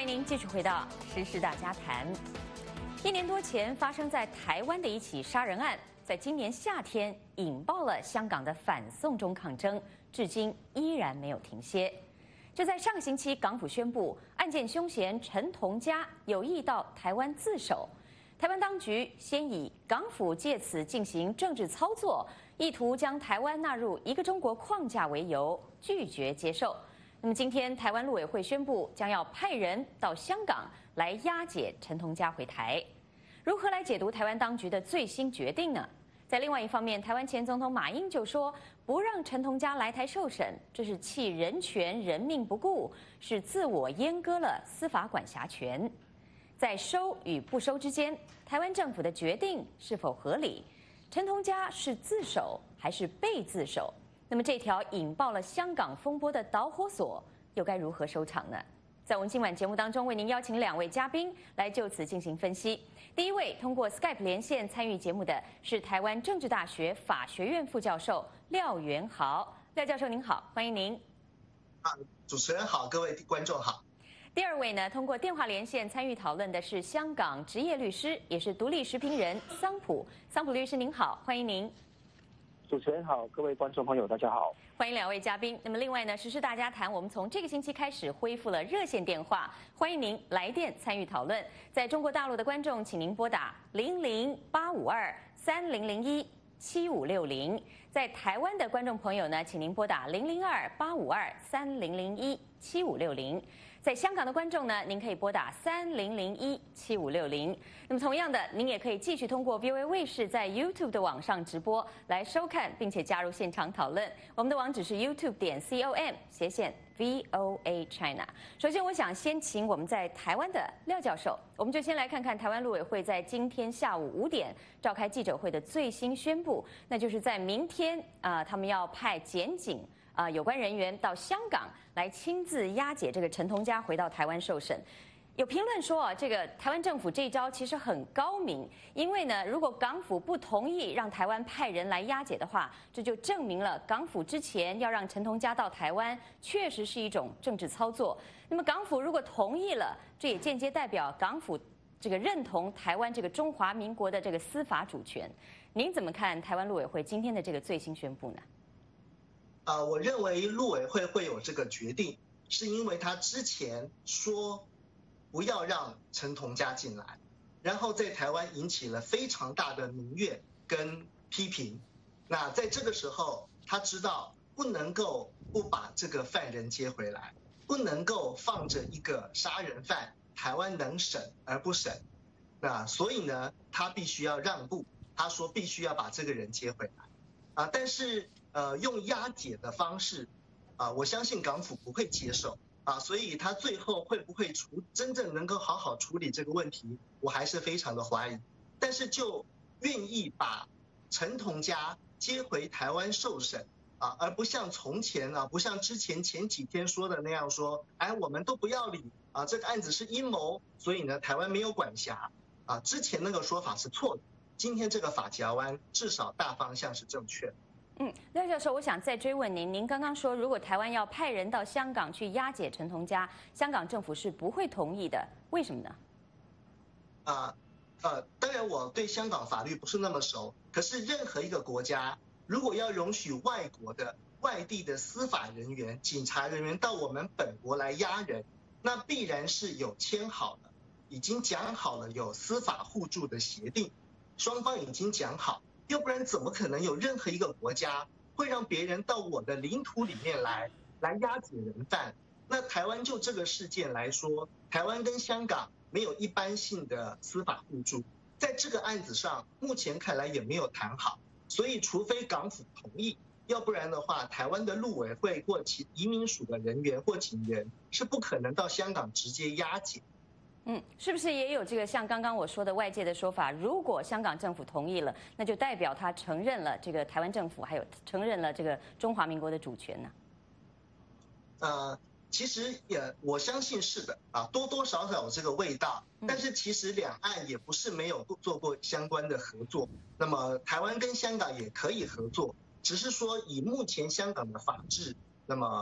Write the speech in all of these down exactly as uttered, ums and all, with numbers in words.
欢迎您继续回到《时事大家谈》。一年多前发生在台湾的一起杀人案，在今年夏天引爆了香港的反送中抗争，至今依然没有停歇。就在上个星期，港府宣布案件凶嫌陈同佳有意到台湾自首。台湾当局先以港府借此进行政治操作，意图将台湾纳入一个中国框架为由，拒绝接受。那么今天，台湾陆委会宣布将要派人到香港来押解陈同佳回台。如何来解读台湾当局的最新决定呢？在另外一方面，台湾前总统马英九说，不让陈同佳来台受审，这是弃人权、人命不顾，是自我阉割了司法管辖权。在收与不收之间，台湾政府的决定是否合理？陈同佳是自首还是被自首？那么这条引爆了香港风波的导火索又该如何收场呢？在我们今晚节目当中，为您邀请两位嘉宾来就此进行分析。第一位通过 Skype 连线参与节目的是台湾政治大学法学院副教授廖元豪。廖教授您好，欢迎您。 啊，主持人好，各位观众好。 第二位呢，通过电话连线参与讨论的是香港职业律师，也是独立时评人桑普。桑普律师您好，欢迎您。 主持人好，各位观众朋友大家好， 欢迎两位嘉宾。那么另外呢，时事大家谈，我们从这个星期开始恢复了热线电话，欢迎您来电参与讨论。在中国大陆的观众，请您拨打零零八五二三零零一七五六零；在台湾的观众朋友呢，请您拨打零零二八五二三零零一七五六零。在香港的观众呢，您可以拨打三零零一七五六零。那么同样的，您也可以继续通过 V O A 卫视在 YouTube 的网上直播来收看，并且加入现场讨论。我们的网址是 YouTube 点 com 斜线 V O A China。首先，我想先请我们在台湾的廖教授，我们就先来看看台湾陆委会在今天下午五点召开记者会的最新宣布，那就是在明天啊、呃，他们要派检警。啊、呃，有关人员到香港来亲自押解这个陈同佳回到台湾受审。有评论说啊，这个台湾政府这一招其实很高明，因为呢，如果港府不同意让台湾派人来押解的话，这就证明了港府之前要让陈同佳到台湾，确实是一种政治操作。那么港府如果同意了，这也间接代表港府这个认同台湾这个中华民国的这个司法主权。您怎么看台湾陆委会今天的这个最新宣布呢？ 呃，我认为陆委会会有这个决定，是因为他之前说不要让陈同佳进来，然后在台湾引起了非常大的民怨跟批评。那在这个时候，他知道不能够不把这个犯人接回来，不能够放着一个杀人犯，台湾能审而不审。那所以呢，他必须要让步，他说必须要把这个人接回来。啊，但是。呃，用押解的方式，啊，我相信港府不会接受啊，所以他最后会不会处真正能够好好处理这个问题，我还是非常的怀疑。但是就愿意把陈同佳接回台湾受审啊，而不像从前啊，不像之前前几天说的那样说，哎，我们都不要理啊，这个案子是阴谋，所以呢，台湾没有管辖啊，之前那个说法是错的，今天这个法夹弯至少大方向是正确的。 嗯，廖教授，我想再追问您，您刚刚说，如果台湾要派人到香港去押解陈同佳，香港政府是不会同意的，为什么呢？ 啊，呃，当然我对香港法律不是那么熟，可是任何一个国家如果要容许外国的外地的司法人员、警察人员到我们本国来押人，那必然是有签好了，已经讲好了有司法互助的协定，双方已经讲好。要不然怎么可能有任何一个国家会让别人到我的领土里面来来押解人犯？那台湾就这个事件来说，台湾跟香港没有一般性的司法互助，在这个案子上目前看来也没有谈好，所以除非港府同意，要不然的话，台湾的陆委会或其移民署的人员或警员是不可能到香港直接押解。 嗯，是不是也有这个像刚刚我说的外界的说法？如果香港政府同意了，那就代表他承认了这个台湾政府，还有承认了这个中华民国的主权呢？ 呃，其实也我相信是的啊，多多少少有这个味道。但是其实两岸也不是没有做过相关的合作，那么台湾跟香港也可以合作，只是说以目前香港的法制，那么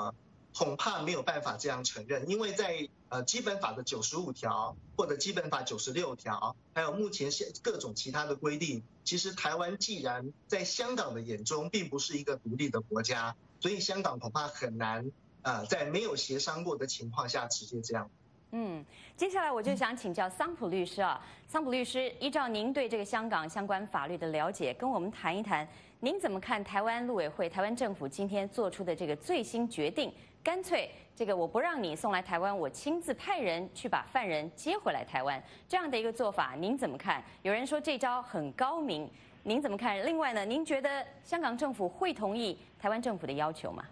恐怕没有办法这样承认，因为在呃基本法的九十五条或者基本法九十六条，还有目前各种其他的规定，其实台湾既然在香港的眼中并不是一个独立的国家，所以香港恐怕很难呃在没有协商过的情况下直接这样。 嗯，接下来我就想请教桑普律师啊，桑普律师，依照您对这个香港相关法律的了解，跟我们谈一谈，您怎么看台湾陆委会、台湾政府今天做出的这个最新决定？干脆这个我不让你送来台湾，我亲自派人去把犯人接回来台湾，这样的一个做法，您怎么看？有人说这招很高明，您怎么看？另外呢，您觉得香港政府会同意台湾政府的要求吗？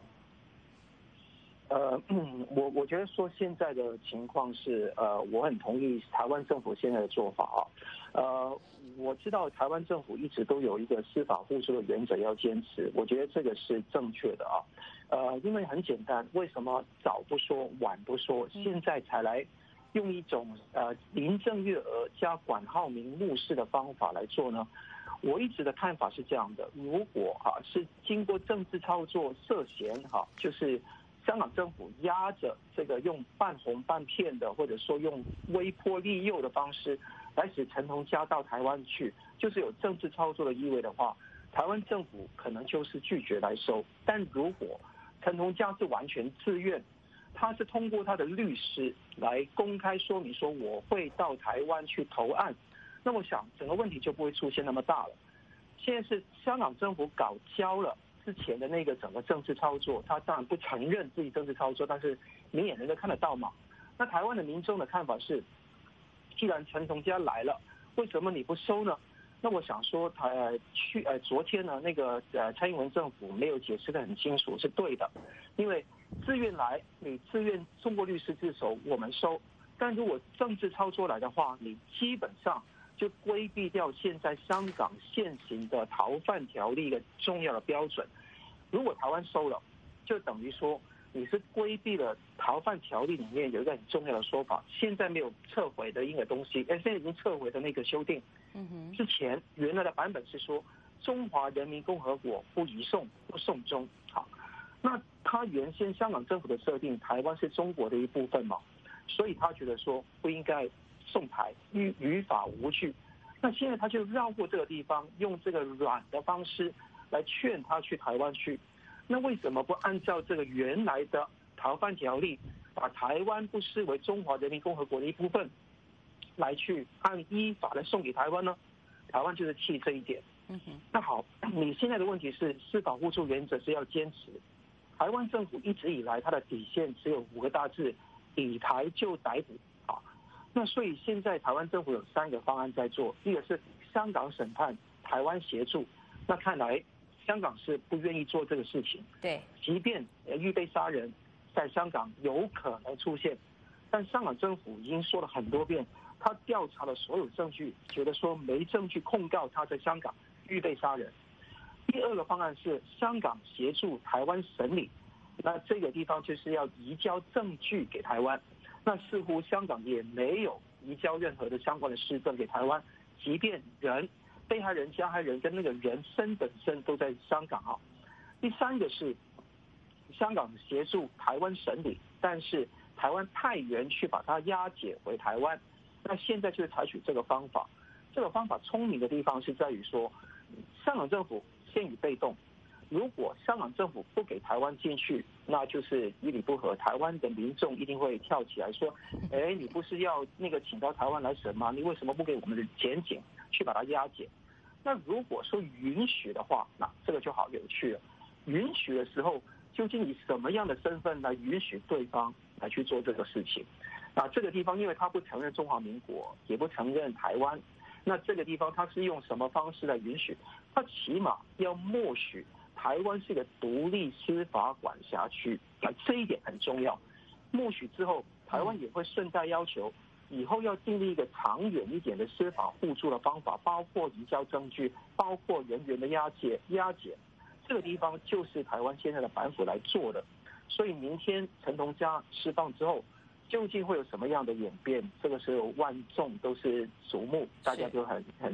呃，我我觉得说现在的情况是，呃，我很同意台湾政府现在的做法啊。呃，我知道台湾政府一直都有一个司法互助的原则要坚持，我觉得这个是正确的啊。呃，因为很简单，为什么早不说晚不说，现在才来用一种呃林郑月娥加管浩鸣目视的方法来做呢？我一直的看法是这样的：如果哈、啊、是经过政治操作涉嫌哈、啊，就是香港政府压着这个用半红半骗的，或者说用威迫利诱的方式来使陈同佳到台湾去，就是有政治操作的意味的话，台湾政府可能就是拒绝来收。但如果陈同佳是完全自愿，他是通过他的律师来公开说明说我会到台湾去投案，那我想整个问题就不会出现那么大了。现在是香港政府搞焦了之前的那个整个政治操作，他当然不承认自己政治操作，但是明眼人都看得到嘛。那台湾的民众的看法是，既然陈同佳来了，为什么你不收呢？那我想说，呃，去呃昨天呢，那个呃蔡英文政府没有解释得很清楚，是对的，因为自愿来，你自愿中国律师自首，我们收；但如果政治操作来的话，你基本上就规避掉现在香港现行的逃犯条例的重要的标准。如果台湾收了，就等于说你是规避了逃犯条例里面有一个很重要的说法，现在没有撤回的一个东西，哎，现在已经撤回的那个修订。之前原来的版本是说中华人民共和国不移送不送中，好，那他原先香港政府的设定，台湾是中国的一部分嘛，所以他觉得说不应该送台，于于法无据。那现在他就绕过这个地方，用这个软的方式来劝他去台湾去。那为什么不按照这个原来的逃犯条例，把台湾不视为中华人民共和国的一部分，来去按依法来送给台湾呢？台湾就是气这一点。嗯哼。那好，你现在的问题是司法互助原则是要坚持。台湾政府一直以来它的底线只有五个大字：以台就逮捕。啊，那所以现在台湾政府有三个方案在做，一个是香港审判，台湾协助。那看来香港是不愿意做这个事情。对，即便预备杀人在香港有可能出现，但香港政府已经说了很多遍，他调查了所有证据，觉得说没证据控告他在香港预备杀人。第二个方案是香港协助台湾审理，那这个地方就是要移交证据给台湾。那似乎香港也没有移交任何的相关的事证给台湾，即便人被害人、加害人跟那个人身本身都在香港啊。第三个是香港协助台湾审理，但是台湾派员去把它押解回台湾。那现在就是采取这个方法，这个方法聪明的地方是在于说，香港政府先予被动，如果香港政府不给台湾进去，那就是一理不合，台湾的民众一定会跳起来说，哎，你不是要那个请到台湾来审吗？你为什么不给我们的检警去把它押解？那如果说允许的话，那这个就好有趣了。允许的时候，究竟以什么样的身份来允许对方来去做这个事情？那这个地方，因为他不承认中华民国，也不承认台湾，那这个地方他是用什么方式来允许？他起码要默许台湾是一个独立司法管辖区，那这一点很重要。默许之后，台湾也会顺带要求，以后要订立一个长远一点的司法互助的方法，包括移交证据，包括人员的押解、押解。这个地方就是台湾现在的板斧来做的。所以明天陈同佳释放之后，究竟会有什么样的演变？这个时候万众都是瞩目，大家都很很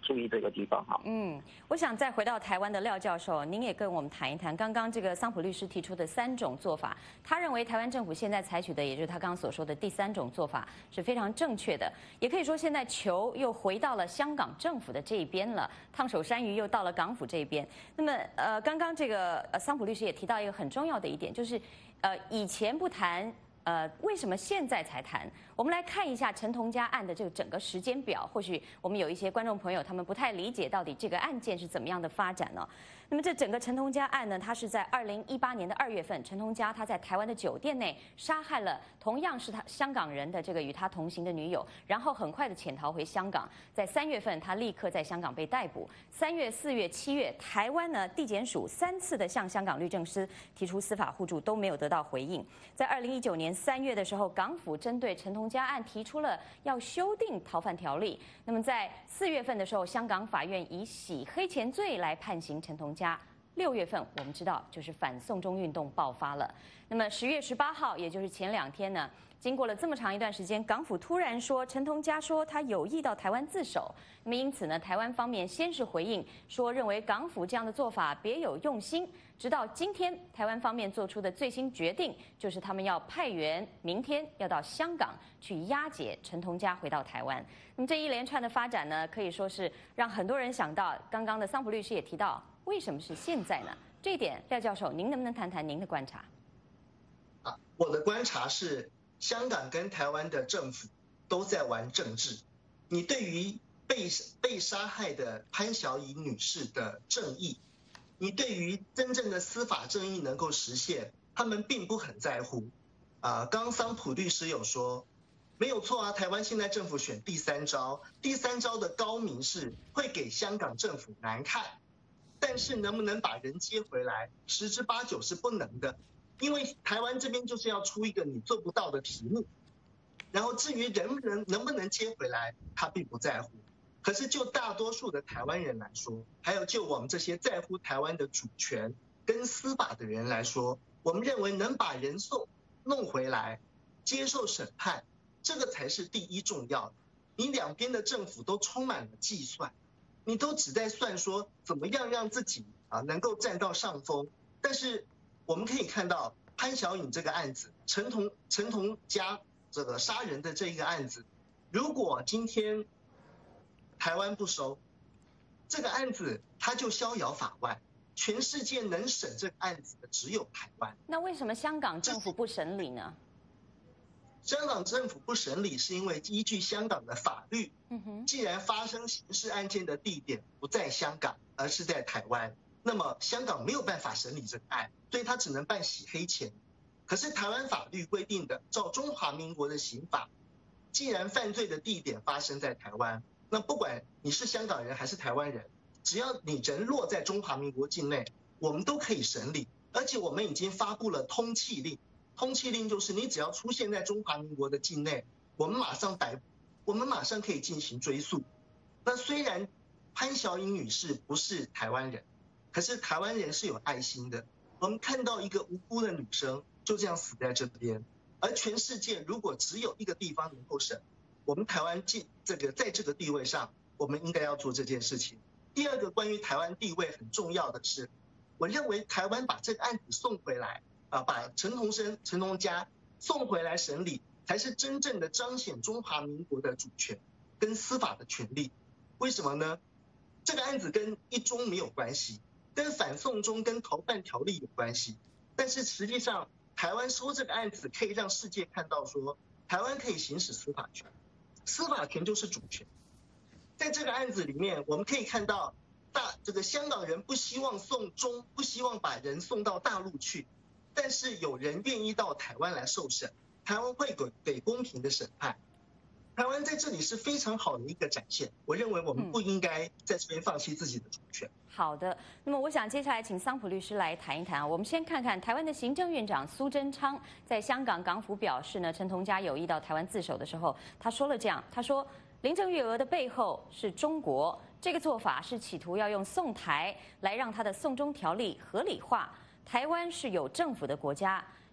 注意这个地方哈。 嗯，我想再回到台湾的廖教授，您也跟我们谈一谈刚刚这个桑普律师提出的三种做法。他认为台湾政府现在采取的，也就是他刚刚所说的第三种做法，是非常正确的。也可以说，现在球又回到了香港政府的这一边了，烫手山芋又到了港府这一边。那么，呃，刚刚这个呃桑普律师也提到一个很重要的一点，就是呃以前不谈。呃，为什么现在才谈？我们来看一下陈同佳案的这个整个时间表。或许我们有一些观众朋友他们不太理解到底这个案件是怎么样的发展呢？那么这整个陈同佳案呢，它是在二零一八年的二月份，陈同佳他在台湾的酒店内杀害了同样是他香港人的这个与他同行的女友，然后很快的潜逃回香港。在三月份，他立刻在香港被逮捕。三月、四月、七月，台湾呢地检署三次的向香港律政司提出司法互助，都没有得到回应。在二零一九年三月的时候，港府针对陈同佳案提出了要修订逃犯条例。那么在四月份的时候，香港法院以洗黑钱罪来判刑陈同佳。六月份，我们知道就是反送中运动爆发了。那么十月十八号，也就是前两天呢，经过了这么长一段时间，港府突然说陈同佳说他有意到台湾自首。那么因此呢，台湾方面先是回应说认为港府这样的做法别有用心。直到今天，台湾方面做出的最新决定，就是他们要派员明天要到香港去押解陈同佳回到台湾。那么这一连串的发展呢，可以说是让很多人想到，刚刚的桑普律师也提到，为什么是现在呢？这一点，廖教授，您能不能谈谈您的观察？ 啊，我的观察是，香港跟台湾的政府都在玩政治。你对于被被杀害的潘晓颖女士的正义，你对于真正的司法正义能够实现，他们并不很在乎。啊，刚桑普律师有说，没有错啊，台湾现在政府选第三招，第三招的高明是会给香港政府难看，但是能不能把人接回来，十之八九是不能的，因为台湾这边就是要出一个你做不到的题目，然后至于人能能不能接回来，他并不在乎。可是就大多数的台湾人来说，还有就我们这些在乎台湾的主权跟司法的人来说，我们认为能把人送弄回来，接受审判，这个才是第一重要的。你两边的政府都充满了计算，你都只在算说怎么样让自己啊能够占到上风。但是我们可以看到潘晓颖这个案子，陈同陈同佳这个杀人的这一个案子，如果今天台湾不收这个案子，他就逍遥法外。全世界能审这个案子的只有台湾。 那为什么香港政府不审理呢？ 香港政府不审理，是因为依据香港的法律，既然发生刑事案件的地点不在香港，而是在台湾，那么香港没有办法审理这个案，所以他只能办洗黑钱。可是台湾法律规定的，照中华民国的刑法，既然犯罪的地点发生在台湾，那不管你是香港人还是台湾人，只要你人落在中华民国境内，我们都可以审理。而且我们已经发布了通缉令，通缉令就是你只要出现在中华民国的境内，我们马上逮捕，我们马上可以进行追诉。那虽然潘晓颖女士不是台湾人，可是台湾人是有爱心的。我们看到一个无辜的女生就这样死在这边，而全世界如果只有一个地方能够审，我们台湾进这个在这个地位上，我们应该要做这件事情。第二个关于台湾地位很重要的是，我认为台湾把这个案子送回来啊，把陈同生、陈同佳送回来审理，才是真正的彰显中华民国的主权跟司法的权利。为什么呢？这个案子跟一中没有关系，跟反送中跟逃犯条例有关系，但是实际上台湾收这个案子可以让世界看到说，台湾可以行使司法权，司法权就是主权。在这个案子里面，我们可以看到大这个香港人不希望送中，不希望把人送到大陆去，但是有人愿意到台湾来受审，台湾会给给公平的审判。台湾在这里是非常好的一个展现，我认为我们不应该在这边放弃自己的主权。 好的，那么我想接下来请桑普律师来谈一谈啊。我们先看看台湾的行政院长苏贞昌在香港港府表示呢，陈同佳有意到台湾自首的时候，他说了这样，他说林郑月娥的背后是中国，这个做法是企图要用送台来让他的送中条例合理化。台湾是有政府的国家，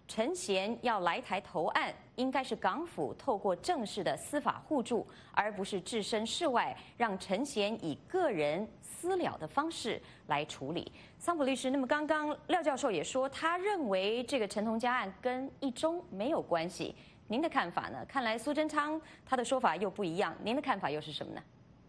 陈贤要来台投案，应该是港府透过正式的司法互助，而不是置身事外，让陈贤以个人私了的方式来处理。桑普律师，那么刚刚廖教授也说，他认为这个陈同佳案跟一中没有关系，您的看法呢？看来苏贞昌他的说法又不一样，您的看法又是什么呢？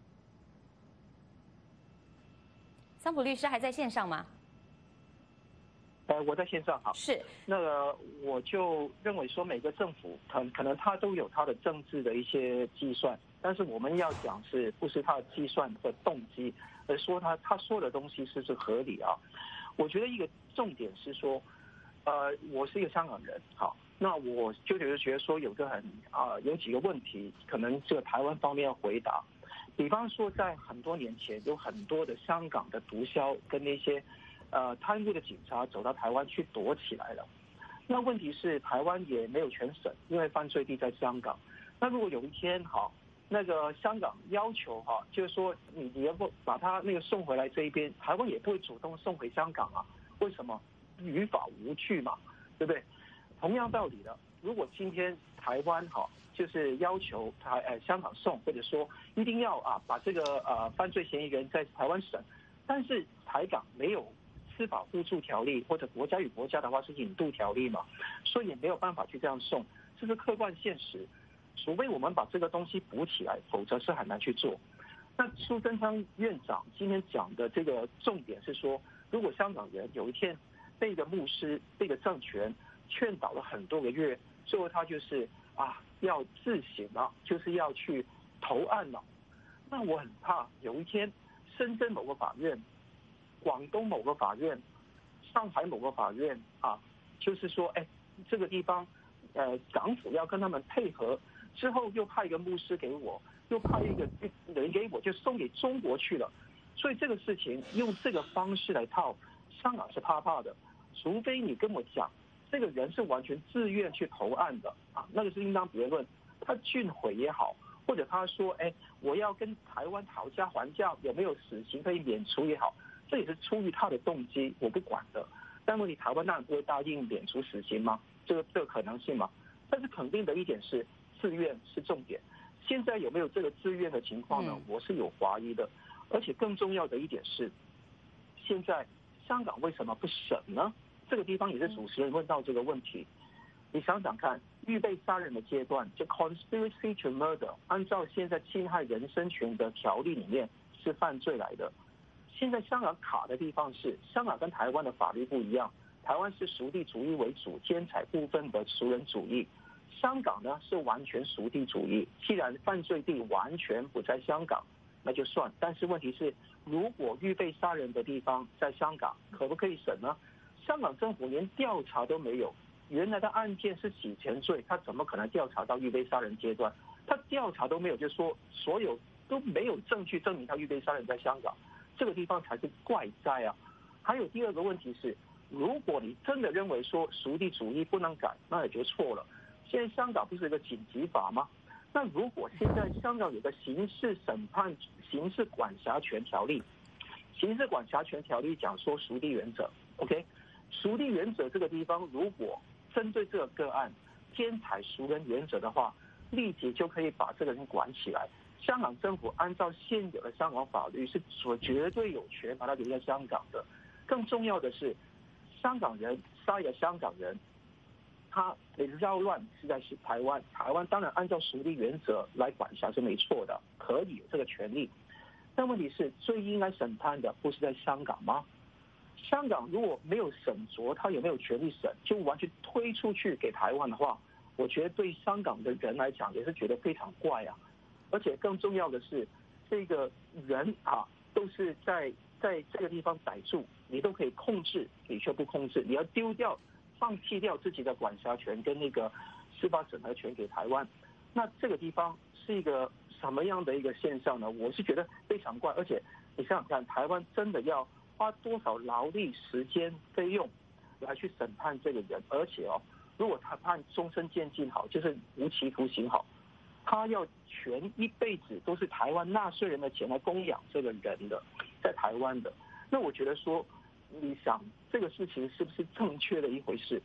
桑普律师还在线上吗？ 呃，我在线上好。 是， 那个我就认为说，每个政府可可能他都有他的政治的一些计算，但是我们要讲是不是他的计算的动机，而说他他说的东西是不是合理啊？我觉得一个重点是说，呃，我是一个香港人，好，那我就觉得觉得说有个很啊、呃、有几个问题，可能这个台湾方面要回答，比方说在很多年前有很多的香港的毒枭跟那些。呃，贪污的警察走到台湾去躲起来了。那问题是台湾也没有全省，因为犯罪地在香港。那如果有一天哈，那个香港要求哈，就是说你你要不把他那个送回来这一边，台湾也不会主动送回香港啊？为什么？于法无据嘛，对不对？同样道理的，如果今天台湾哈就是要求台呃香港送，或者说一定要啊把这个呃犯罪嫌疑人在台湾审，但是台港没有。司法互助条例或者国家与国家的话是引渡条例嘛，所以也没有办法去这样送，这是客观现实。除非我们把这个东西补起来，否则是很难去做。那苏贞昌院长今天讲的这个重点是说，如果香港人有一天被一个牧师、被一个政权劝导了很多个月，最后他就是啊要自省了，就是要去投案了，那我很怕有一天深圳某个法院。广东某个法院、上海某个法院啊，就是说，哎，这个地方，呃，港府要跟他们配合，之后又派一个牧师给我，又派一个人给我，就送给中国去了。所以这个事情用这个方式来套，香港是怕怕的。除非你跟我讲，这个人是完全自愿去投案的啊，那个是另当别论。他俊毁也好，或者他说，哎，我要跟台湾讨价还价，有没有死刑可以免除也好。这也是出于他的动机，我不管的。但问题，台湾当然不会答应免除死刑吗？这个这个可能性吗？但是肯定的一点是，自愿是重点。现在有没有这个自愿的情况呢？我是有怀疑的。而且更重要的一点是，现在香港为什么不审呢？这个地方也是主持人问到这个问题。你想想看，预备杀人的阶段，就 conspiracy to murder， 按照现在侵害人身权的条例里面是犯罪来的。现在香港卡的地方是，香港跟台湾的法律不一样，台湾是属地主义为主，兼采部分的熟人主义。香港呢是完全属地主义，既然犯罪地完全不在香港，那就算。但是问题是，如果预备杀人的地方在香港，可不可以审呢？香港政府连调查都没有，原来的案件是洗钱罪，他怎么可能调查到预备杀人阶段？他调查都没有，就说所有都没有证据证明他预备杀人在香港。这个地方才是怪哉啊！还有第二个问题是，如果你真的认为说属地主义不能改，那也就错了。现在香港不是有个紧急法吗？那如果现在香港有个刑事审判、刑事管辖权条例，刑事管辖权条例讲说属地原则 ，OK， 属地原则这个地方，如果针对这个个案兼采熟人原则的话，立即就可以把这个人管起来。香港政府按照现有的香港法律是所绝对有权把他留在香港的。更重要的是，香港人杀一个香港人，他扰乱是在台湾，台湾当然按照属地原则来管辖是没错的，可以有这个权利。但问题是，最应该审判的不是在香港吗？香港如果没有审酌，他有没有权利审，就完全推出去给台湾的话，我觉得对香港的人来讲也是觉得非常怪啊。而且更重要的是，这个人啊，都是在在这个地方逮住，你都可以控制，你却不控制，你要丢掉、放弃掉自己的管辖权跟那个司法审核权给台湾，那这个地方是一个什么样的一个现象呢？我是觉得非常怪。而且你想想看，台湾真的要花多少劳力、时间、费用来去审判这个人？而且哦，如果他判终身监禁好，就是无期徒刑好。他要全一辈子都是台湾纳税人的钱来供养这个人的，在台湾的，那我觉得说，你想这个事情是不是正确的一回事？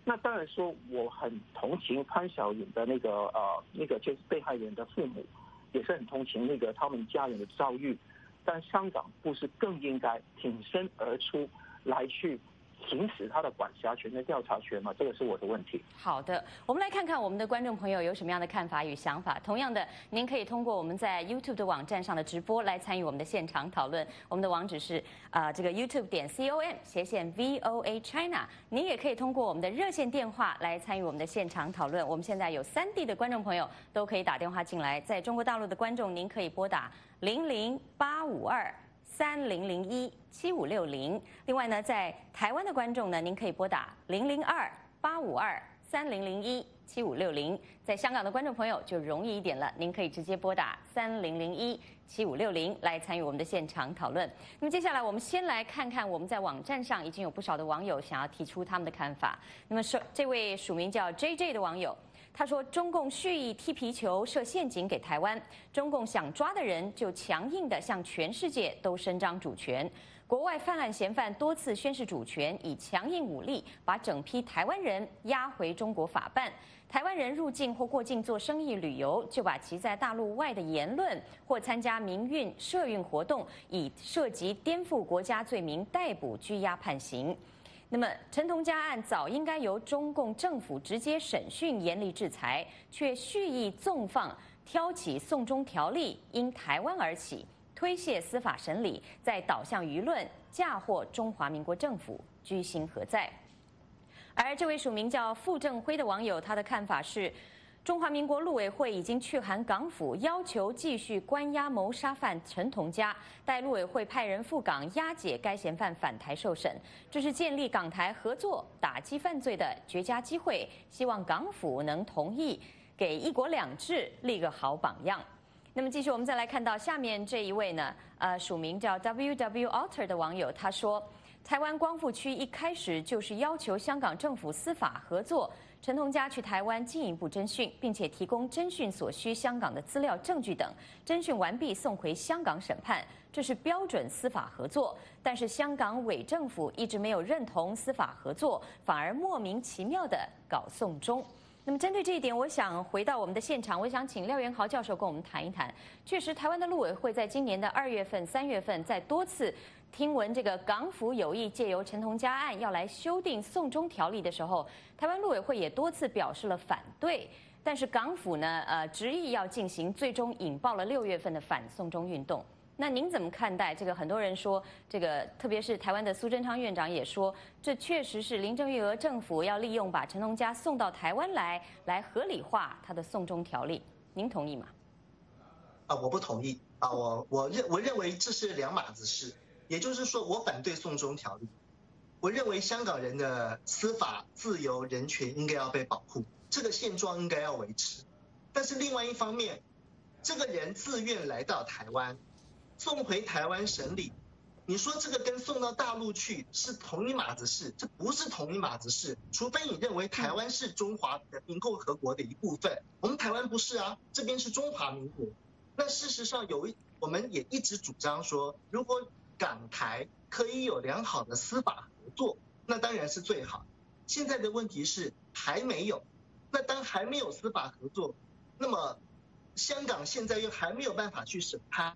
那当然说我很同情潘晓颖的那个呃那个就是被害人的父母，也是很同情那个他们家人的遭遇，但香港不是更应该挺身而出来去行使他的管辖权跟调查权吗？这个是我的问题。 好的，我们来看看我们的观众朋友有什么样的看法与想法。同样的，您可以通过我们在 YouTube 的网站上的直播来参与我们的现场讨论。我们的网址是啊、呃、这个 YouTube 点 com 斜线 V O A China。您也可以通过我们的热线电话来参与我们的现场讨论。我们现在有三地的观众朋友都可以打电话进来。在中国大陆的观众，您可以拨打零零八五二。三零零一七五六零。另外呢，在台湾的观众呢，您可以拨打零零二八五二三零零一七五六零。在香港的观众朋友就容易一点了，您可以直接拨打三零零一七五六零来参与我们的现场讨论。那么接下来我们先来看看我们在网站上已经有不少的网友想要提出他们的看法。那么说，这位署名叫 J J 的网友。他说：“中共蓄意踢皮球、设陷阱给台湾，中共想抓的人就强硬地向全世界都伸张主权。国外犯案嫌犯多次宣示主权，以强硬武力把整批台湾人押回中国法办。台湾人入境或过境做生意、旅游，就把其在大陆外的言论或参加民运、社运活动，以涉及颠覆国家罪名逮捕、拘押、判刑。”那么，陈同佳案早应该由中共政府直接审讯、严厉制裁，却蓄意纵放、挑起送中条例因台湾而起，推卸司法审理，再导向舆论，嫁祸中华民国政府，居心何在？而这位署名叫傅正辉的网友，他的看法是。中华民国陆委会已经去函港府，要求继续关押谋杀犯陈同佳，待陆委会派人赴港押解该嫌犯返台受审。这是建立港台合作打击犯罪的绝佳机会，希望港府能同意给一国两制立个好榜样。那么继续，我们再来看到下面这一位呢，呃，署名叫 W W Alter 的网友，他说，台湾光复区一开始就是要求香港政府司法合作。陈同佳去台湾进一步侦讯，并且提供侦讯所需香港的资料证据等，侦讯完毕送回香港审判，这是标准司法合作。但是香港伪政府一直没有认同司法合作，反而莫名其妙地搞送中。那么针对这一点，我想回到我们的现场，我想请廖元豪教授跟我们谈一谈。确实，台湾的陆委会在今年的二月份、三月份，在多次听闻这个港府有意借由陈同佳案要来修订送中条例的时候，台湾陆委会也多次表示了反对。但是港府呢，呃，执意要进行，最终引爆了六月份的反送中运动。那您怎么看待这个？很多人说，这个特别是台湾的苏贞昌院长也说，这确实是林郑月娥政府要利用把陈同佳送到台湾来，来合理化他的送中条例。您同意吗？ 啊，我不同意啊，我我认我认为这是两码子事。也就是说，我反对送中条例。我认为香港人的司法自由、人权应该要被保护，这个现状应该要维持。但是另外一方面，这个人自愿来到台湾。送回台湾审理，你说这个跟送到大陆去是同一码子事，这不是同一码子事。除非你认为台湾是中华人民共和国的一部分，我们台湾不是啊，这边是中华民国。那事实上有一，我们也一直主张说，如果港台可以有良好的司法合作，那当然是最好。现在的问题是还没有，那当还没有司法合作，那么香港现在又还没有办法去审判。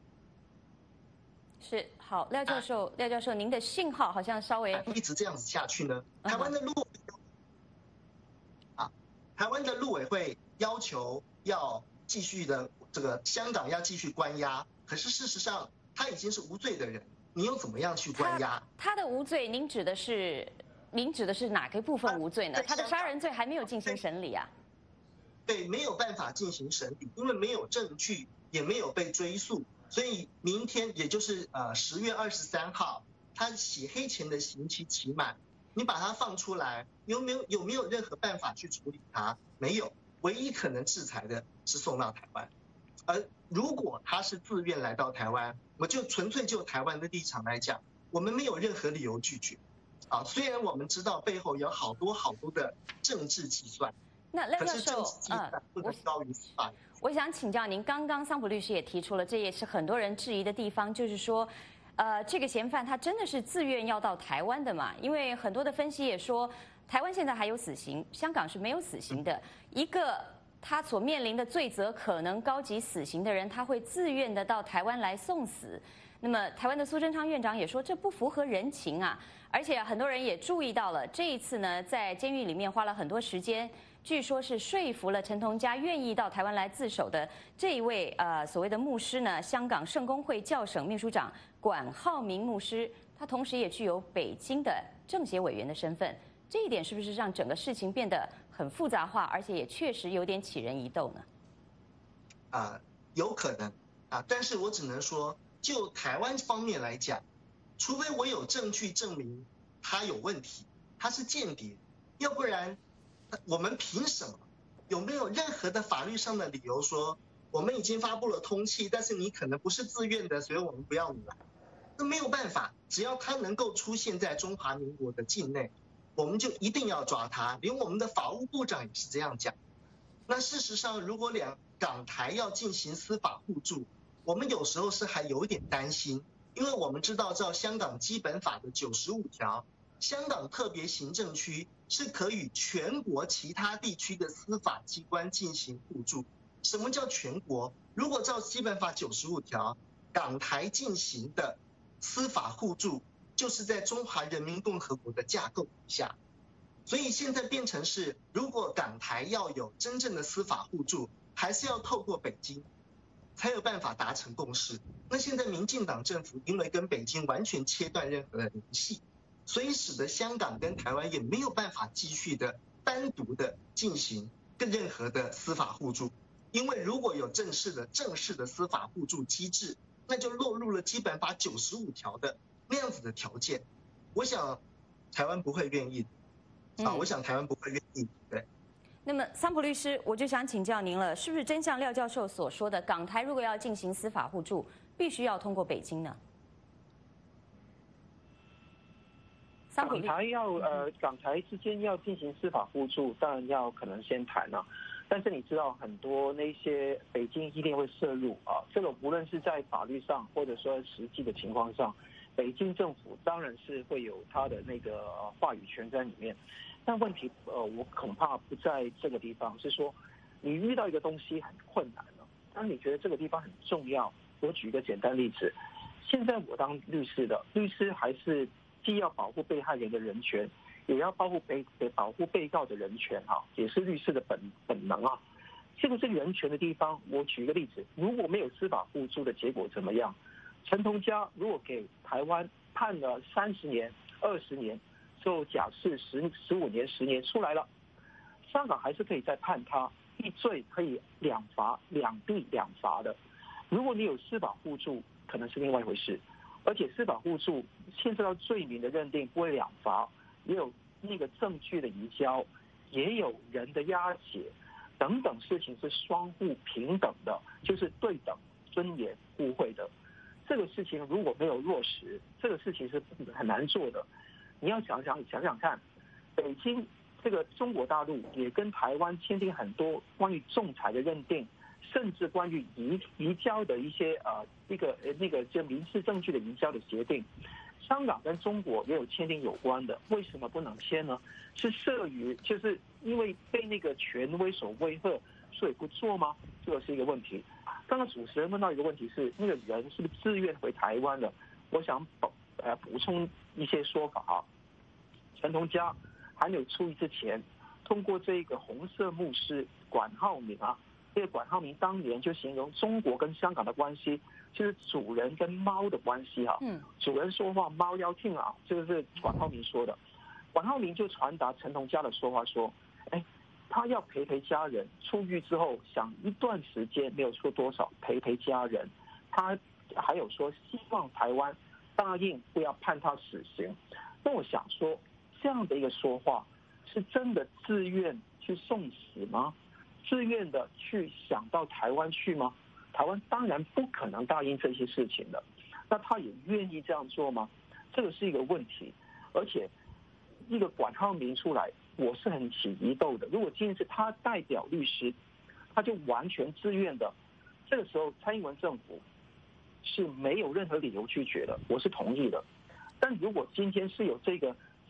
是好，廖教授，廖教授，您的信号好像稍微一直这样子下去呢。台湾的陆啊，台湾的陆委会要求要继续的这个香港要继续关押，可是事实上他已经是无罪的人，你又怎么样去关押？ 他, 他的无罪，您指的是您指的是哪个部分无罪呢？他的杀人罪还没有进行审理啊。 对，没有办法进行审理，因为没有证据，也没有被追诉。所以明天也就是呃十月二十三号，他洗黑钱的刑期期满，你把他放出来，有没有有没有任何办法去处理他？没有，唯一可能制裁的是送到台湾。而如果他是自愿来到台湾，我就纯粹就台湾的立场来讲，我们没有任何理由拒绝。啊，虽然我们知道背后有好多好多的政治计算。 那廖教授， 嗯，不能高于司法。 我想请教您，刚刚桑普律师也提出了，这也是很多人质疑的地方，就是说，呃，这个嫌犯他真的是自愿要到台湾的嘛？因为很多的分析也说， 台湾现在还有死刑，香港是没有死刑的。一个他所面临的罪责可能高及死刑的人，他会自愿的到台湾来送死。那么台湾的苏贞昌院长也说，这不符合人情啊。而且很多人也注意到了，这一次呢，在监狱里面花了很多时间，据说是说服了陈同佳愿意到台湾来自首的这一位呃所谓的牧师呢，香港圣公会教省秘书长管浩明牧师，他同时也具有北京的政协委员的身份。这一点是不是让整个事情变得很复杂化，而且也确实有点起人疑窦呢？ 啊，有可能啊，但是我只能说，就台湾方面来讲，除非我有证据证明他有问题，他是间谍，要不然我们凭什么？有没有任何的法律上的理由说，我们已经发布了通缉，但是你可能不是自愿的，所以我们不要你来？那没有办法，只要他能够出现在中华民国的境内，我们就一定要抓他，连我们的法务部长也是这样讲。那事实上，如果两港台要进行司法互助，我们有时候是还有一点担心，因为我们知道，照香港基本法的九十五条，香港特别行政区是可与全国其他地区的司法机关进行互助。什么叫全国？如果照基本法九十五条，港台进行的司法互助，就是在中华人民共和国的架构下，所以现在变成是，如果港台要有真正的司法互助，还是要透过北京，才有办法达成共识。那现在民进党政府因为跟北京完全切断任何的联系，所以使得香港跟台湾也没有办法继续的单独的进行跟任何的司法互助，因为如果有正式的正式的司法互助机制，那就落入了基本法九十五条的那样子的条件，我想台湾不会愿意啊，我想台湾不会愿意。对。 那么桑普律师，我就想请教您了，是不是真像廖教授所说的，港台如果要进行司法互助，必须要通过北京呢？ 港台要呃港台之间要进行司法互助，当然要可能先谈了、啊。但是你知道，很多那些北京一定会涉入啊，这个无论是在法律上或者说实际的情况上，北京政府当然是会有他的那个话语权在里面。但问题呃，我恐怕不在这个地方，是说你遇到一个东西很困难了，当你觉得这个地方很重要。我举一个简单例子，现在我当律师的，律师还是既要保护被害人的人权，也要保护被保护被告的人权哈，也是律师的本本能啊。这个是人权的地方，我举一个例子，如果没有司法互助的结果怎么样？陈同佳如果给台湾判了三十年、二十年，就假释十十五年、十年出来了，香港还是可以再判他一罪可以两罚、两弊两罚的。如果你有司法互助，可能是另外一回事。而且司法互助牵涉到罪名的认定，不会两罚，也有那个证据的移交，也有人的押解等等事情是双互平等的，就是对等、尊严、互惠的。这个事情如果没有落实，这个事情是很难做的。你要想想想想看，北京这个中国大陆也跟台湾签订很多关于仲裁的认定，甚至关于移移交的一些呃一个呃那个就民事证据的移交的协定。香港跟中国也有签订有关的，为什么不能签呢？是慑于就是因为被那个权威所威吓，所以不做吗？这个是一个问题。刚刚主持人问到一个问题是，那个人是不是自愿回台湾的？我想补呃补充一些说法啊。陈同佳还没有出狱之前，通过这个红色牧师管浩明啊，这个管浩明当年就形容中国跟香港的关系就是主人跟猫的关系啊。嗯，主人说话猫要听啊，这个是管浩明说的。管浩明就传达陈同佳的说话说，哎，他要陪陪家人，出狱之后想一段时间没有说多少陪陪家人，他还有说希望台湾答应不要判他死刑。那我想说，这样的一个说话是真的自愿去送死吗？自愿的去想到台湾去吗？台湾当然不可能答应这些事情的。那他也愿意这样做吗？这个是一个问题。而且一个管浩明出来，我是很起疑窦的。如果今天是他代表律师，他就完全自愿的，这个时候蔡英文政府是没有任何理由拒绝的，我是同意的。但如果今天是有这个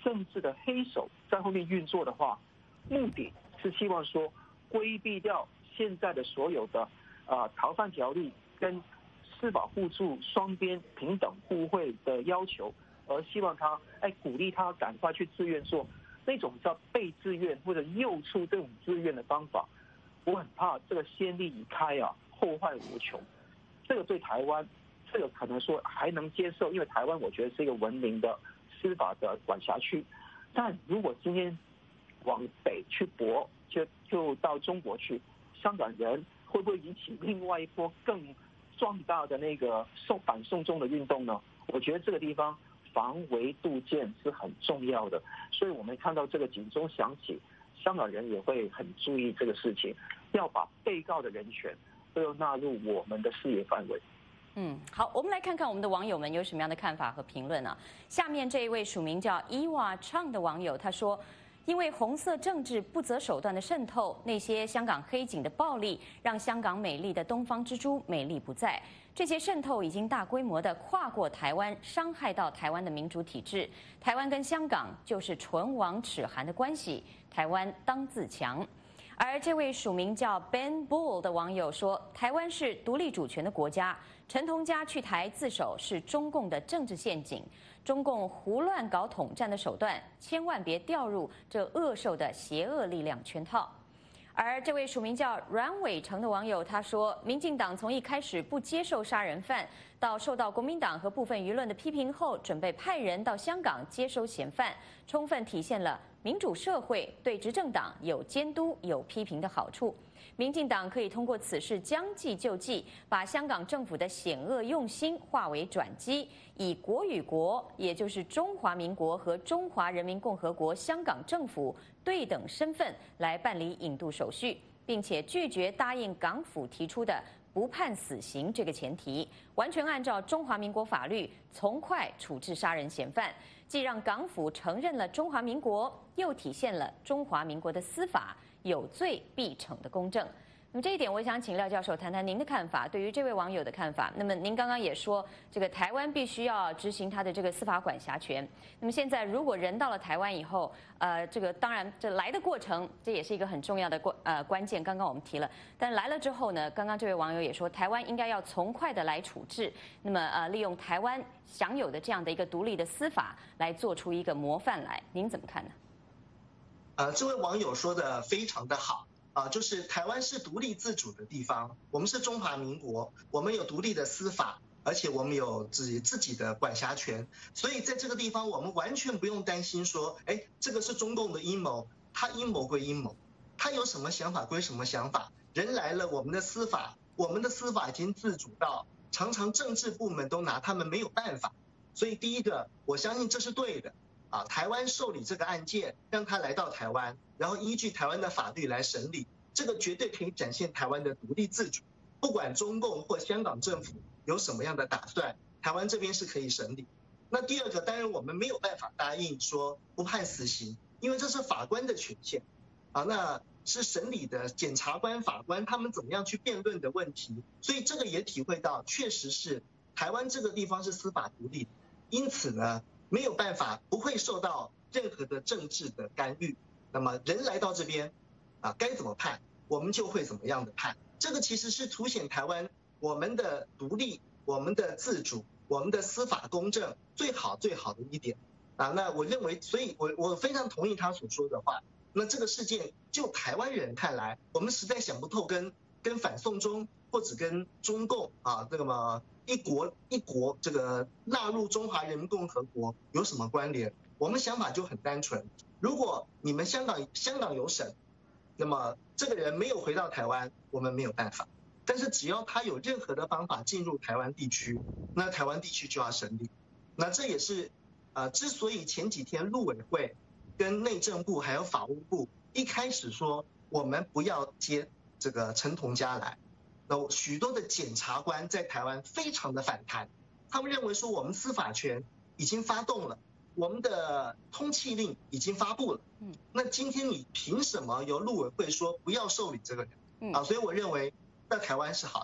政治的黑手在后面运作的话，目的是希望说规避掉现在的所有的呃逃犯条例跟司法互助双边平等互惠的要求，而希望他哎鼓励他赶快去自愿做那种叫被自愿或者诱促这种自愿的方法。我很怕这个先例已开啊，后患无穷。这个对台湾，这个可能说还能接受，因为台湾我觉得是一个文明的司法的管辖区。但如果今天往北去驳，就就到中国去，香港人会不会引起另外一波更壮大的那个送反送中的运动呢？我觉得这个地方防微杜渐是很重要的，所以我们看到这个警钟响起，香港人也会很注意这个事情，要把被告的人权都要纳入我们的视野范围。 嗯，好，我们来看看我们的网友们有什么样的看法和评论啊。下面这一位署名叫伊娃唱的网友他说，因为红色政治不择手段的渗透，那些香港黑警的暴力，让香港美丽的东方之珠美丽不再。这些渗透已经大规模的跨过台湾，伤害到台湾的民主体制。台湾跟香港就是唇亡齿寒的关系，台湾当自强。而这位署名叫 Ben Bull 的网友说，台湾是独立主权的国家，陈同佳去台自首是中共的政治陷阱，中共胡乱搞统战的手段，千万别掉入这恶兽的邪恶力量圈套。而这位署名叫阮伟成的网友他说，民进党从一开始不接受杀人犯，到受到国民党和部分舆论的批评后，准备派人到香港接收嫌犯，充分体现了民主社会对执政党有监督、有批评的好处。民进党可以通过此事将计就计，把香港政府的险恶用心化为转机，以国与国，也就是中华民国和中华人民共和国香港政府对等身份来办理引渡手续，并且拒绝答应港府提出的不判死刑这个前提，完全按照中华民国法律从快处置杀人嫌犯，既让港府承认了中华民国，又体现了中华民国的司法有罪必惩的公正。那么这一点，我想请廖教授谈谈您的看法，对于这位网友的看法。那么您刚刚也说，这个台湾必须要执行他的这个司法管辖权。那么现在，如果人到了台湾以后，呃，这个当然这来的过程，这也是一个很重要的关呃关键。刚刚我们提了，但来了之后呢，刚刚这位网友也说，台湾应该要从快的来处置。那么呃，利用台湾享有的这样的一个独立的司法，来做出一个模范来，您怎么看呢？ 呃，这位网友说的非常的好。啊，就是台湾是独立自主的地方，我们是中华民国，我们有独立的司法，而且我们有自己自己的管辖权，所以在这个地方我们完全不用担心说，哎，这个是中共的阴谋，他阴谋归阴谋，他有什么想法归什么想法，人来了，我们的司法，我们的司法已经自主到常常政治部门都拿他们没有办法，所以第一个，我相信这是对的。啊，台湾受理这个案件，让他来到台湾，然后依据台湾的法律来审理，这个绝对可以展现台湾的独立自主。不管中共或香港政府有什么样的打算，台湾这边是可以审理。那第二个，当然我们没有办法答应说不判死刑，因为这是法官的权限，啊，那是审理的检察官、法官他们怎么样去辩论的问题。所以这个也体会到，确实是台湾这个地方是司法独立，因此呢，没有办法，不会受到任何的政治的干预。那么人来到这边，啊，该怎么判，我们就会怎么样的判。这个其实是凸显台湾我们的独立、我们的自主、我们的司法公正最好最好的一点。啊，那我认为，所以我我非常同意他所说的话。那这个事件就台湾人看来，我们实在想不透跟跟反送中或者跟中共啊这个么。一国一国这个纳入中华人民共和国有什么关联？我们想法就很单纯，如果你们香港香港有审，那么这个人没有回到台湾，我们没有办法。但是只要他有任何的方法进入台湾地区，那台湾地区就要审理。那这也是呃之所以前几天陆委会跟内政部还有法务部一开始说我们不要接这个陈同佳来。那许多的检察官在台湾非常的反弹，他们认为说我们司法权已经发动了，我们的通缉令已经发布了，嗯，那今天你凭什么由陆委会说不要受理这个人？嗯，啊，所以我认为在台湾是好的。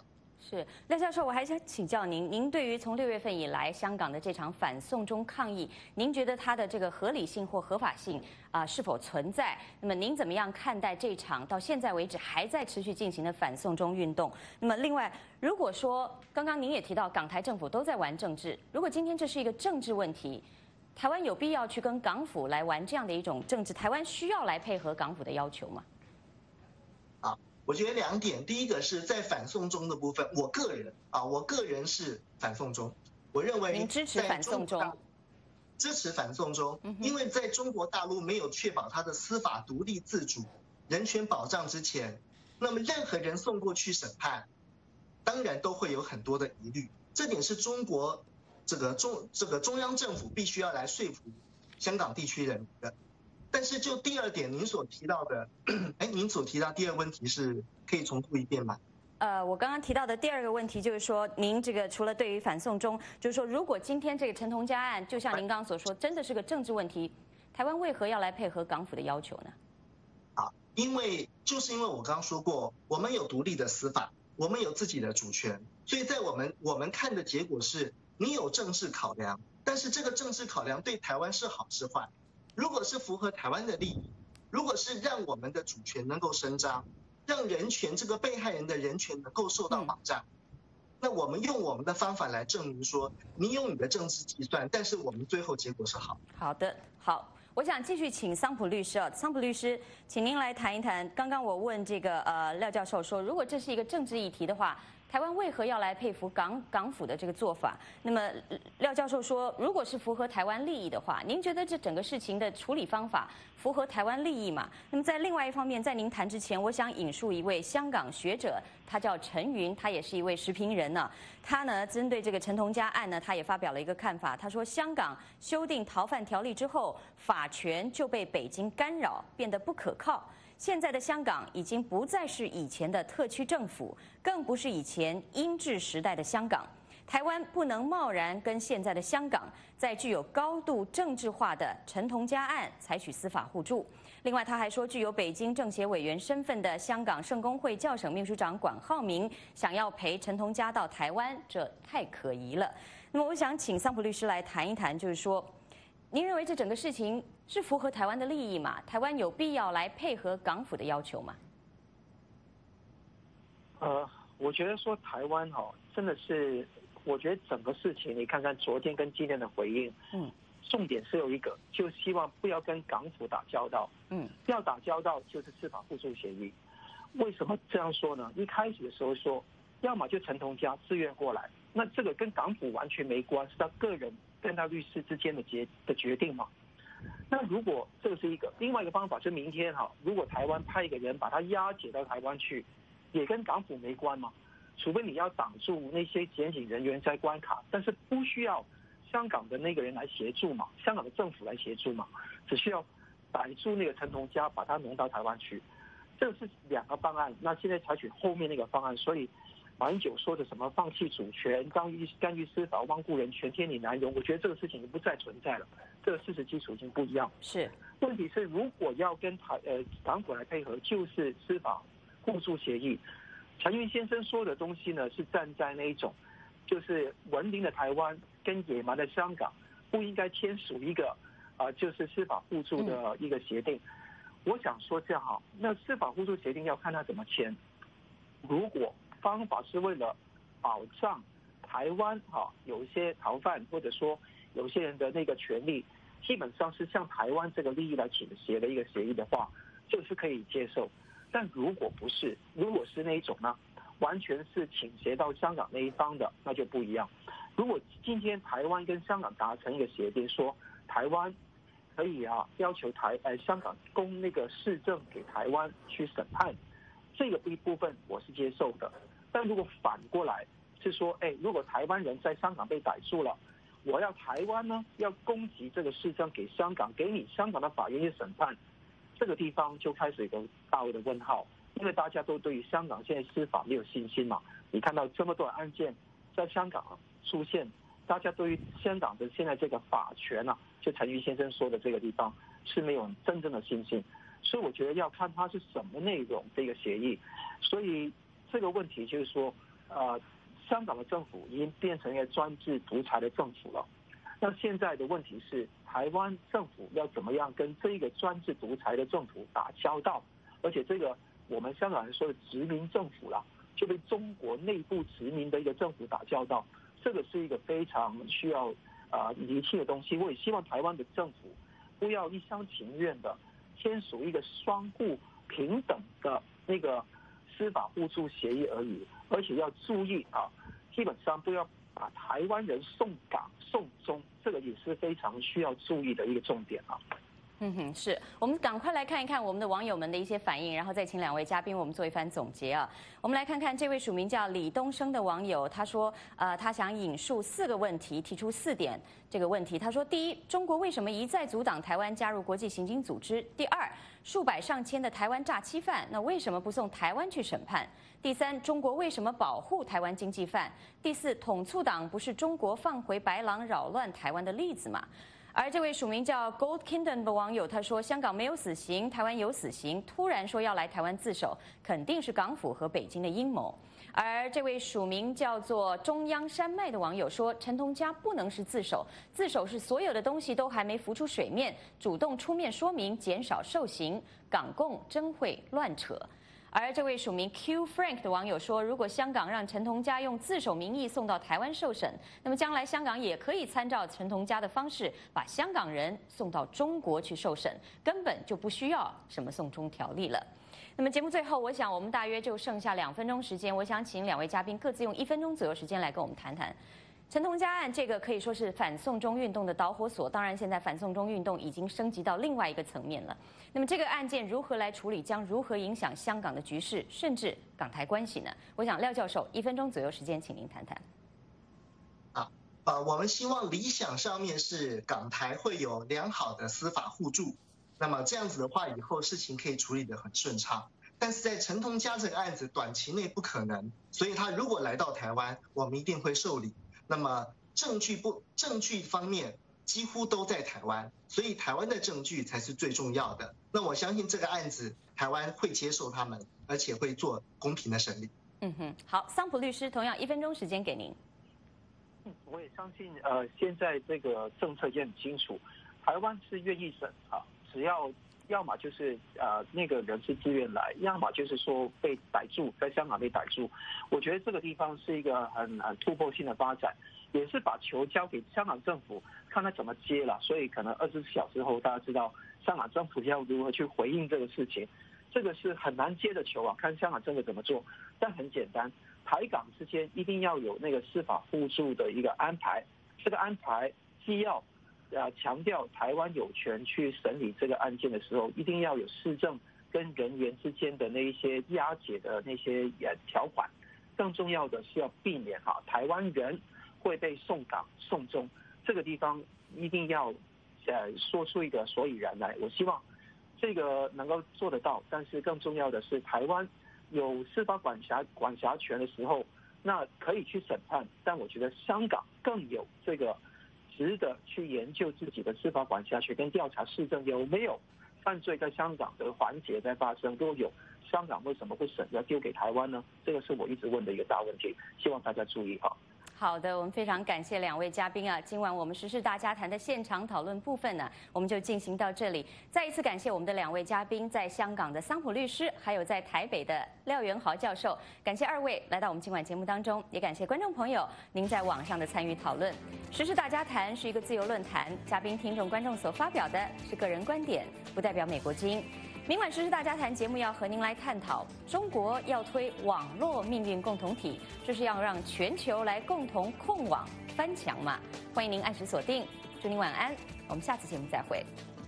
是廖教授，我还想请教您，您对于从六月份以来香港的这场反送中抗议，您觉得它的这个合理性或合法性啊、呃、是否存在？那么您怎么样看待这场到现在为止还在持续进行的反送中运动？那么另外，如果说刚刚您也提到港台政府都在玩政治，如果今天这是一个政治问题，台湾有必要去跟港府来玩这样的一种政治？台湾需要来配合港府的要求吗？ 我觉得两点，第一个是在反送中的部分，我个人啊，我个人是反送中，我认为您支持反送中， 支持反送中，因为在中国大陆没有确保它的司法独立自主、人权保障之前，那么任何人送过去审判，当然都会有很多的疑虑，这点是中国这个中这个中央政府必须要来说服香港地区人民的。但是就第二点，您所提到的，哎，您所提到第二个问题是可以重复一遍吗？ 呃，我刚刚提到的第二个问题就是说，您这个除了对于反送中，就是说，如果今天这个陈同佳案，就像您刚刚所说，真的是个政治问题，台湾为何要来配合港府的要求呢？ 啊，因为就是因为我刚刚说过，我们有独立的司法，我们有自己的主权，所以在我们我们看的结果是，你有政治考量，但是这个政治考量对台湾是好是坏？如果是符合台湾的利益，如果是让我们的主权能够伸张，让人权这个被害人的人权能够受到保障，那我们用我们的方法来证明说，你有你的政治计算，但是我们最后结果是好。 好的，好。我想继续请桑普律师啊，桑普律师，请您来谈一谈。刚刚我问这个呃廖教授说，如果这是一个政治议题的话，台湾为何要来佩服港港府的这个做法？那么廖教授说，如果是符合台湾利益的话，您觉得这整个事情的处理方法符合台湾利益吗？那么在另外一方面，在您谈之前，我想引述一位香港学者，他叫陈云，他也是一位时评人呢。他呢针对这个陈同佳案呢，他也发表了一个看法。他说，香港修订逃犯条例之后，法权就被北京干扰，变得不可靠。现在的香港已经不再是以前的特区政府，更不是以前英治时代的香港。台湾不能贸然跟现在的香港在具有高度政治化的陈同佳案采取司法互助。另外，他还说，具有北京政协委员身份的香港圣公会教省秘书长管浩明想要陪陈同佳到台湾，这太可疑了。那么，我想请桑普律师来谈一谈，就是说，您认为这整个事情是符合台湾的利益吗？台湾有必要来配合港府的要求吗？ 呃，我觉得说台湾哈、哦，真的是，我觉得整个事情，你看看昨天跟今天的回应，嗯，重点是有一个，就希望不要跟港府打交道，嗯，要打交道就是司法互助协议。为什么这样说呢？一开始的时候说，要么就陈同佳自愿过来，那这个跟港府完全没关，是他个人跟他律师之间的决的决定嘛。那如果这个是一个，另外一个方法就是明天哈，如果台湾派一个人把他押解到台湾去，也跟港府没关嘛，除非你要挡住那些检警人员在关卡，但是不需要香港的那个人来协助嘛，香港的政府来协助嘛，只需要逮住那个陈同佳，把他弄到台湾去，这是两个方案。那现在采取后面那个方案，所以马英九说的什么放弃主权、干预干预司法、罔顾人权、天理难容，我觉得这个事情已经不再存在了，这个事实基础已经不一样。 是， 问题是如果要跟台呃港府来配合，就是司法互助协议。陈云先生说的东西呢，是站在那一种，就是文明的台湾跟野蛮的香港不应该签署一个啊、呃，就是司法互助的一个协定。嗯、我想说这样哈，那司法互助协定要看他怎么签。如果方法是为了保障台湾哈有一些逃犯或者说有些人的那个权利，基本上是向台湾这个利益来倾斜的一个协议的话，就是可以接受。但如果不是，如果是那一种呢，完全是倾斜到香港那一方的，那就不一样。如果今天台湾跟香港达成一个协定，说台湾可以啊要求台呃香港供那个市政给台湾去审判，这个一部分我是接受的。但如果反过来是说，哎，如果台湾人在香港被逮住了，我要台湾呢要供给这个市政给香港，给你香港的法院去审判，这个地方就开始有个大的问号，因为大家都对于香港现在司法没有信心嘛。你看到这么多案件在香港出现，大家对于香港的现在这个法权啊，就陈云先生说的这个地方是没有真正的信心。所以我觉得要看它是什么内容这个协议。所以这个问题就是说，呃， 香港的政府已经变成一个专制独裁的政府了。那现在的问题是，台湾政府要怎么样跟这个专制独裁的政府打交道？而且这个我们香港人说的殖民政府啦，就被中国内部殖民的一个政府打交道，这个是一个非常需要啊厘清的东西。我也希望台湾的政府不要一厢情愿的签署一个双互平等的那个司法互助协议而已，而且要注意啊，基本上不要把台湾人送港送中，这个也是非常需要注意的一个重点啊。 嗯哼，是我们赶快来看一看我们的网友们的一些反应，然后再请两位嘉宾我们做一番总结啊。我们来看看这位署名叫李东升的网友，他说，呃，他想引述四个问题，提出四点这个问题。他说，第一，中国为什么一再阻挡台湾加入国际刑警组织？第二，数百上千的台湾诈欺犯，那为什么不送台湾去审判？第三，中国为什么保护台湾经济犯？第四，统促党不是中国放回白狼扰乱台湾的例子吗？而这位署名叫 Gold Kingdom 的网友他说，香港没有死刑，台湾有死刑，突然说要来台湾自首，肯定是港府和北京的阴谋。而这位署名叫做中央山脉的网友说，陈同佳不能是自首，自首是所有的东西都还没浮出水面，主动出面说明，减少受刑，港共真会乱扯。而这位署名 Q Frank 的网友说，如果香港让陈同佳用自首名义送到台湾受审，那么将来香港也可以参照陈同佳的方式，把香港人送到中国去受审，根本就不需要什么送中条例了。那么节目最后，我想我们大约就剩下两分钟时间，我想请两位嘉宾各自用一分钟左右时间来跟我们谈谈。陈同佳案这个可以说是反送中运动的导火索，当然现在反送中运动已经升级到另外一个层面了。那么这个案件如何来处理，将如何影响香港的局势，甚至港台关系呢？我想廖教授一分钟左右时间，请您谈谈。 啊，呃，我们希望理想上面是港台会有良好的司法互助，那么这样子的话，以后事情可以处理得很顺畅。但是在陈同佳这个案子短期内不可能，所以他如果来到台湾，我们一定会受理。那么证据不证据方面几乎都在台湾，所以台湾的证据才是最重要的。那我相信这个案子台湾会接受他们，而且会做公平的审理。 嗯哼，好，桑普律师同样一分钟时间给您。 嗯，我也相信，呃，现在这个政策也很清楚，台湾是愿意审啊，只要要么就是呃那个人是自愿来，要么就是说被逮住，在香港被逮住。我觉得这个地方是一个很很突破性的发展，也是把球交给香港政府，看他怎么接了。所以可能二十四小时后，大家知道香港政府要如何去回应这个事情。这个是很难接的球啊，看香港政府怎么做。但很简单，台港之间一定要有那个司法互助的一个安排。这个安排既要呃强调台湾有权去审理这个案件的时候，一定要有市政跟人员之间的那一些押解的那些呃条款。更重要的是要避免哈台湾人会被送港送中，这个地方一定要呃说出一个所以然来。我希望这个能够做得到，但是更重要的是，台湾有司法管辖管辖权的时候，那可以去审判。但我觉得香港更有这个值得去研究自己的司法管辖权，跟调查市政有没有犯罪在香港的环节在发生。如果有，香港为什么会审要丢给台湾呢？这个是我一直问的一个大问题，希望大家注意哈。 好的，我们非常感谢两位嘉宾啊！今晚我们时事大家谈的现场讨论部分呢，我们就进行到这里。再一次感谢我们的两位嘉宾，在香港的桑普律师，还有在台北的廖元豪教授。感谢二位来到我们今晚节目当中，也感谢观众朋友您在网上的参与讨论。时事大家谈是一个自由论坛，嘉宾、听众、观众所发表的是个人观点，不代表美国精英。明晚时事大家谈节目要和您来探讨，中国要推网络命运共同体，这是要让全球来共同控网翻墙吗？欢迎您按时锁定，祝您晚安，我们下次节目再会。